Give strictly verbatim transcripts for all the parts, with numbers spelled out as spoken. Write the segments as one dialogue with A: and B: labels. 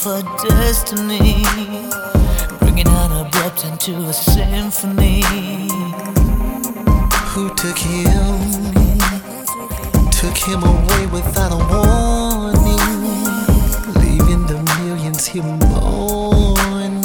A: of a destiny, bringing an abrupt end to a symphony.
B: Who took him, took him away without a warning, leaving the millions here mourning.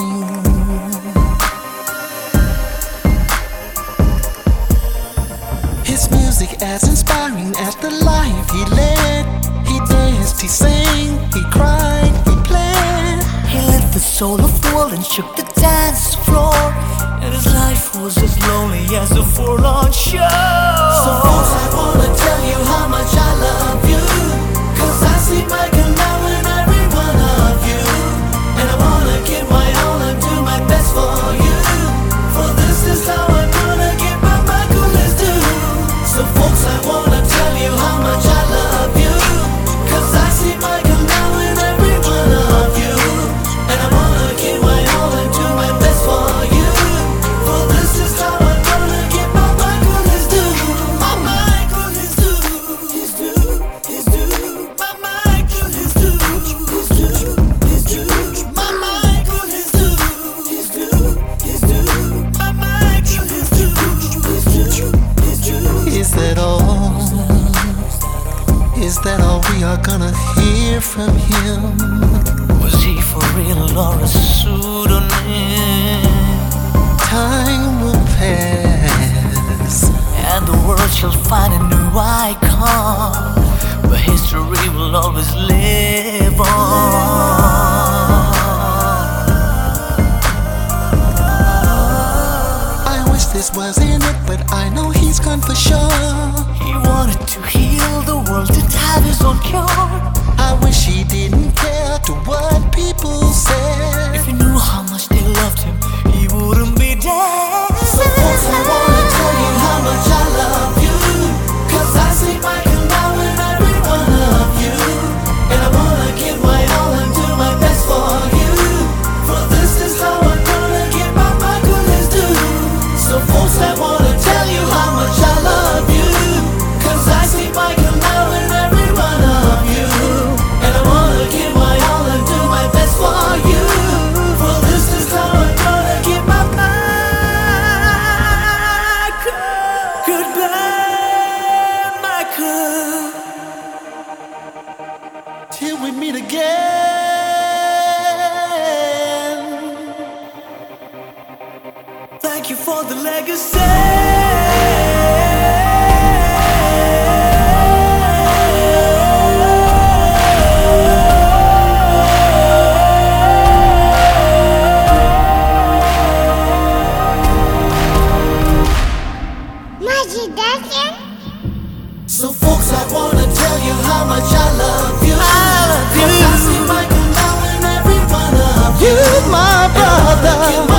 B: His music as inspiring as the life he led. He danced, he sang, he cried, he played.
A: He lit the soul of the world and shook the dance floor, and his life was as lonely as a forlorn shore.
B: So folks, I wanna tell you how much I love you, 'cause I see Michael now in every one of you, and I wanna give my all and do my best for you, for this is how I'm gonna give my Michael his due. So folks, I wanna tell you how much I love you, 'cause I see Michael now in every one of you, and I wanna give my all and do my best for you, for this is how I'm gonna give my Michael his due. My Michael his due, his due, his due. My Michael his due, his due, his due. My Michael his due, his due, his due. My Michael his due, his due, his due. Is that all? Is that all we are gonna hear from him?
A: Was he for real or a pseudonym?
B: Time will pass,
A: and the world shall find a new icon, but history will always live on.
B: I wish this wasn't it, but I know he's gone for sure.
A: He wanted to heal the world and have his own cure.
B: I wish he didn't care to what people said.
A: If he knew how much they loved him, he wouldn't be dead.
B: So folks, I wanna tell you how much I love you, 'cause I see Michael now in every one of you, and I wanna give my all and do my best for you, for this is how I'm gonna give my Michael his due. So folks, I wanna tell you how much I love you, 'cause I see Michael now in every one of you, and I wanna give my all and do my best for you, for this is how I'm gonna give my
A: Michael. Goodbye, Michael.
B: till we meet again.
A: Thank you for the legacy.
B: So folks, I wanna tell you how much I love you.
A: I love you.
B: 'Cause I see Michael now in every one of you.
A: You, my brother.